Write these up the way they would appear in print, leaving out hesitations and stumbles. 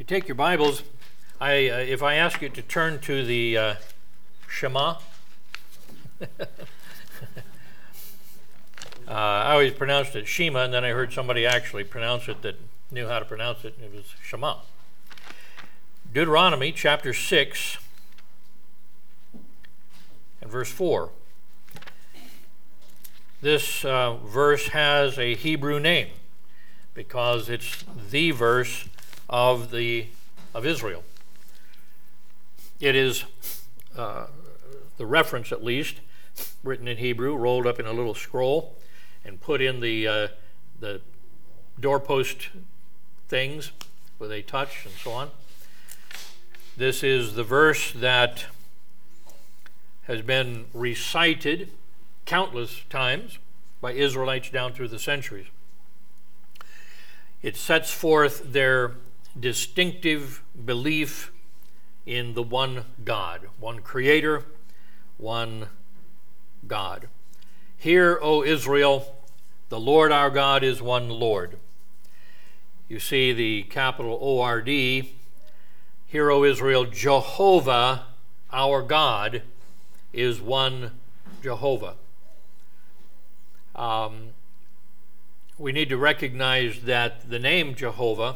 take your Bibles, if I ask you to turn to the Shema, I always pronounced it Shema, and then I heard somebody actually pronounce it that knew how to pronounce it, and it was Shema. Deuteronomy chapter 6 and verse 4. This verse has a Hebrew name because it's the verse of Israel. It is the reference, at least, written in Hebrew, rolled up in a little scroll, and put in the doorpost things where they touch and so on. This is the verse that has been recited countless times by Israelites down through the centuries. It sets forth their distinctive belief in the one God, one Creator, one God. Hear, O Israel, the Lord our God is one Lord. You see the capital O-R-D. Hear, O Israel, Jehovah our God is one Jehovah. We need to recognize that the name Jehovah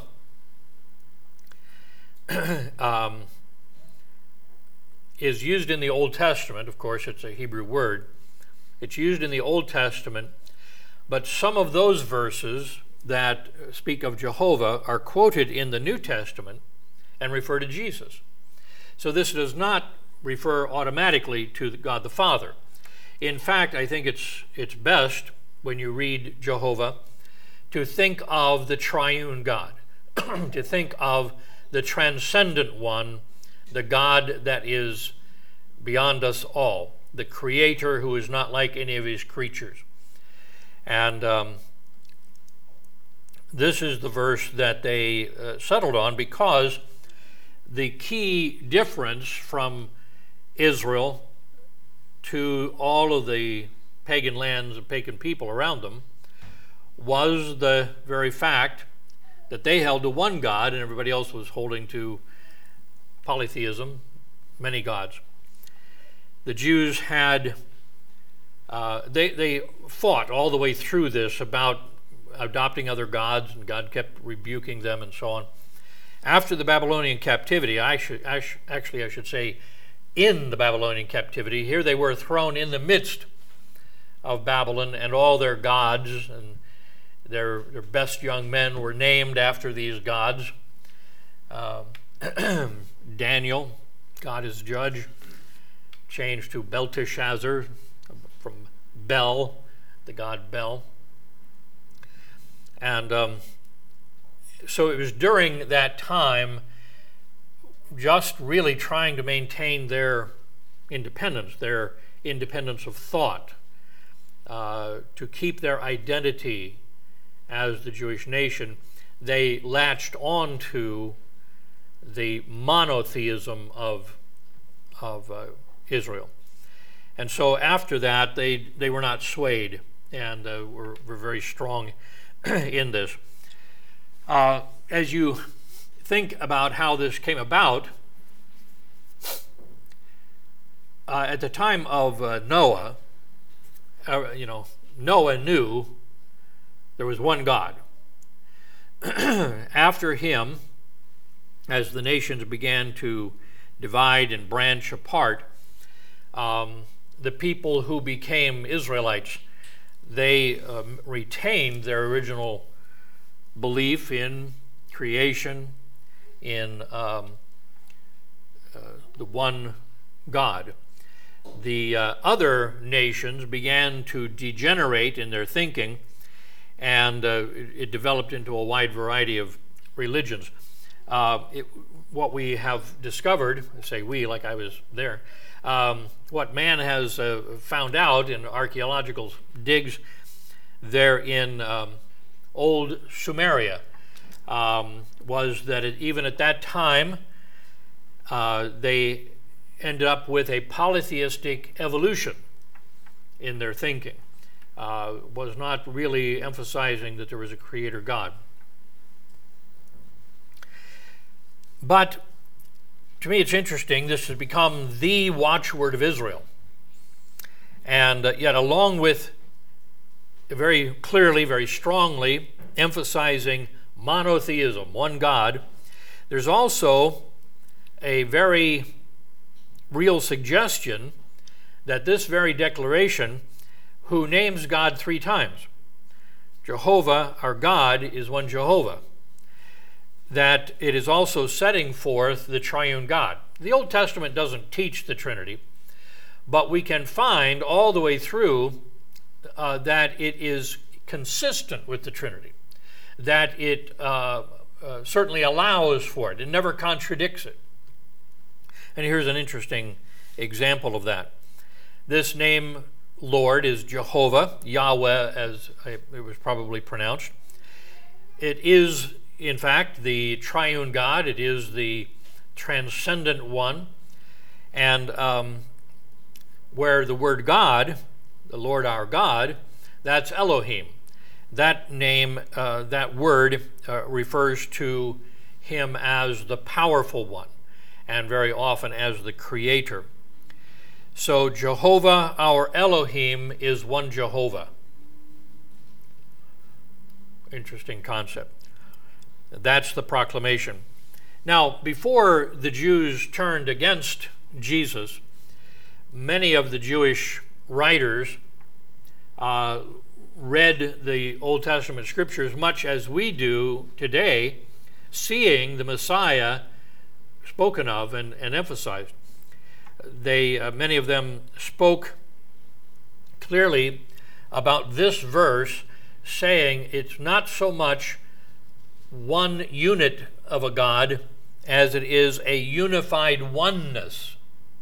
is used in the Old Testament. Of course, it's a Hebrew word. It's used in the Old Testament, but some of those verses that speak of Jehovah are quoted in the New Testament and refer to Jesus. So this does not refer automatically to God the Father. In fact, I think it's best when you read Jehovah to think of the triune God, to think of the transcendent one, the God that is beyond us all, the Creator who is not like any of his creatures. And this is the verse that they settled on, because the key difference from Israel to all of the pagan lands and pagan people around them was the very fact that they held to one God and everybody else was holding to polytheism, many gods. The Jews had, they fought all the way through this about adopting other gods, and God kept rebuking them and so on. After the Babylonian captivity, I should say in the Babylonian captivity, here they were thrown in the midst of Babylon, and all their gods and their best young men were named after these gods. Daniel, God is judge, changed to Belteshazzar from Bel, the god Bel. And so it was during that time, just really trying to maintain their independence of thought, to keep their identity as the Jewish nation. They latched on to the monotheism of Israel. And so after that, they were not swayed, and were very strong in this. As you think about how this came about, at the time of Noah, Noah knew there was one God. After him, as the nations began to divide and branch apart, the people who became Israelites, they retained their original belief in creation, in the one God. The other nations began to degenerate in their thinking, and it developed into a wide variety of religions. What we have discovered, say we, like I was there, what man has found out in archaeological digs there in old Sumeria was that even at that time they ended up with a polytheistic evolution in their thinking. Was not really emphasizing that there was a creator God. But to me, it's interesting. This has become the watchword of Israel. And yet, along with very clearly, very strongly emphasizing monotheism, one God, there's also a very real suggestion that this very declaration, who names God 3 times, Jehovah, our God, is one Jehovah, that it is also setting forth the triune God. The Old Testament doesn't teach the Trinity, but we can find all the way through that it is consistent with the Trinity, that it certainly allows for it. It never contradicts it. And here's an interesting example of that. This name, Lord, is Jehovah, Yahweh, as it was probably pronounced. It is, in fact, the triune God. It is the transcendent one. And where the word God, the Lord our God, that's Elohim. That name, that word refers to him as the powerful one, and very often as the creator. So Jehovah, our Elohim, is one Jehovah. Interesting concept. That's the proclamation. Now, before the Jews turned against Jesus, many of the Jewish writers read the Old Testament scriptures much as we do today, seeing the Messiah spoken of and emphasized. Many of them spoke clearly about this verse, saying it's not so much one unit of a God as it is a unified oneness,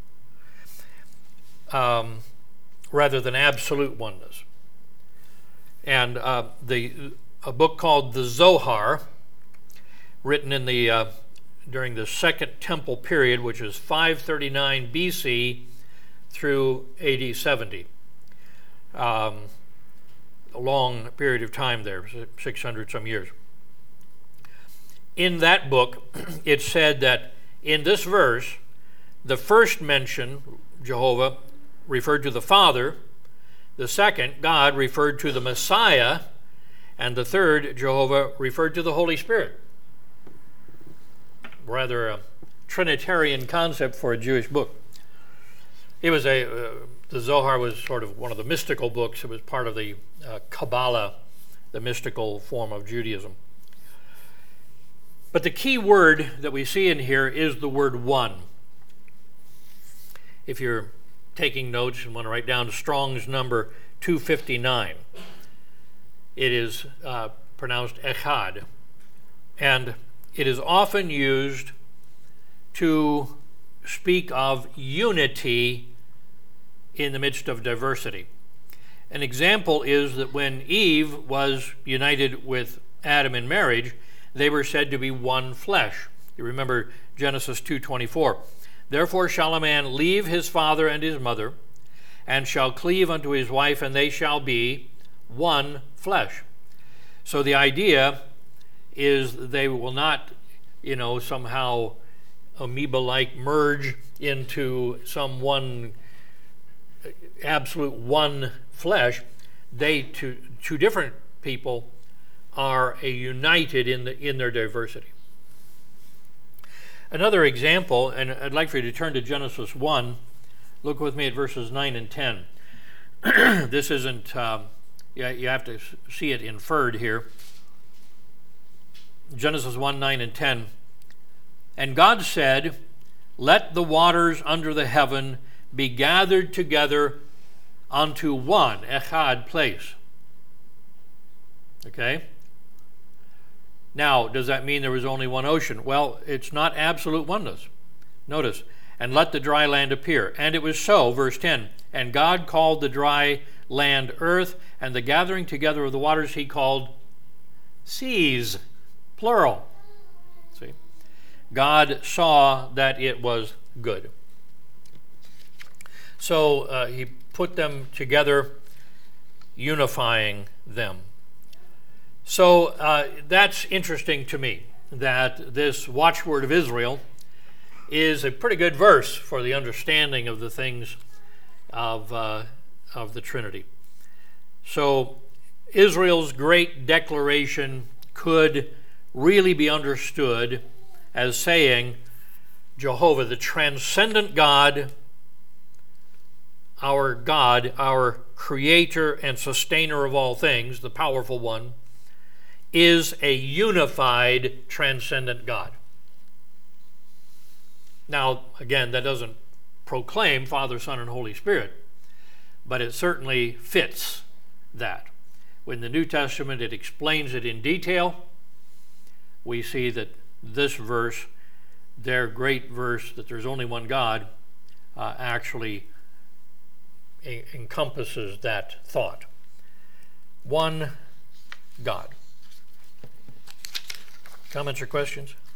rather than absolute oneness. And a book called the Zohar, written in during the Second Temple period, which is 539 BC through AD 70. A long period of time there, 600 some years. In that book, it said that in this verse, the first mention, Jehovah, referred to the Father, the second, God, referred to the Messiah, and the third, Jehovah, referred to the Holy Spirit. Rather a Trinitarian concept for a Jewish book. It was the Zohar was sort of one of the mystical books. It was part of the Kabbalah, the mystical form of Judaism. But the key word that we see in here is the word one. If you're taking notes and want to write down Strong's number 259, it is pronounced echad. And it is often used to speak of unity in the midst of diversity. An example is that when Eve was united with Adam in marriage, they were said to be one flesh. You remember Genesis 2:24. Therefore shall a man leave his father and his mother, and shall cleave unto his wife, and they shall be one flesh. So the idea is they will not, somehow amoeba-like merge into some one, absolute one flesh. They, two different people, are united in their diversity. Another example, and I'd like for you to turn to Genesis 1. Look with me at verses 9 and 10. This isn't, you have to see it inferred here. Genesis 1, 9 and 10. And God said, let the waters under the heaven be gathered together unto one, echad, place. Okay? Now, does that mean there was only one ocean? Well, it's not absolute oneness. Notice, and let the dry land appear. And it was so, verse 10, and God called the dry land earth, and the gathering together of the waters he called seas, plural. See? God saw that it was good. So he put them together, unifying them. So that's interesting to me, that this watchword of Israel is a pretty good verse for the understanding of the things of the Trinity. So Israel's great declaration could really be understood as saying, Jehovah, the transcendent God, our creator and sustainer of all things, the powerful one, is a unified, transcendent God. Now, again, that doesn't proclaim Father, Son, and Holy Spirit, but it certainly fits that. When the New Testament, it explains it in detail. We see that this verse, their great verse, that there's only one God, actually encompasses that thought. One God. Comments or questions?